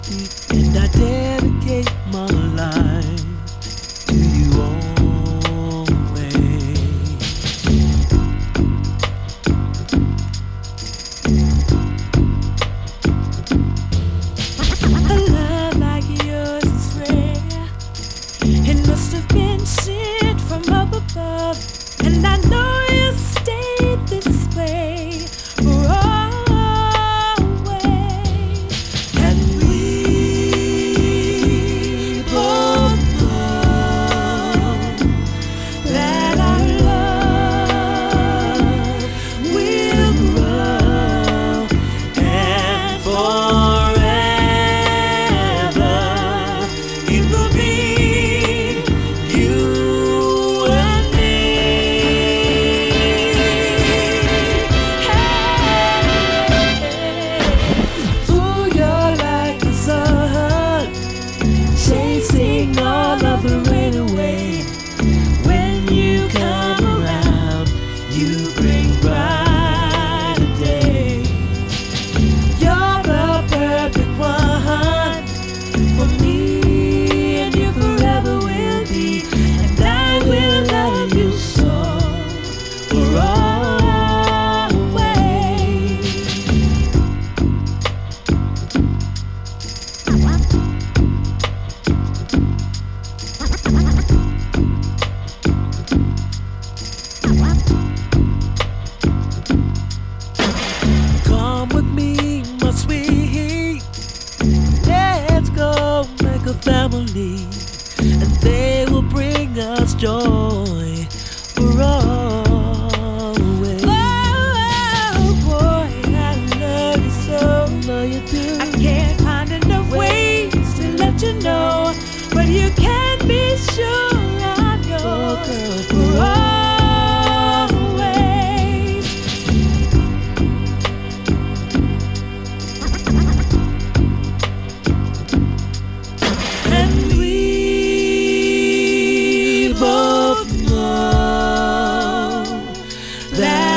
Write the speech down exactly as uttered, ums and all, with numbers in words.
And I dedicate my life to you always. A love like yours is rare. It must have been sent from up above. And I know you stayed this way for always. And we both know that our love will grow, and forever it will be you and me. Ooh, you're like the sun, chasing all of the rain away. When you come around, you bring brighter days. You're the perfect one for me, and you forever will be. And I will love you so for always. Come with me, my sweet. Let's go make a family, and they will bring us joy for always. Oh, boy, I love you so. Know you do. I can't find enough ways to let you know, but you can be sure I'm yours for always. And we both know that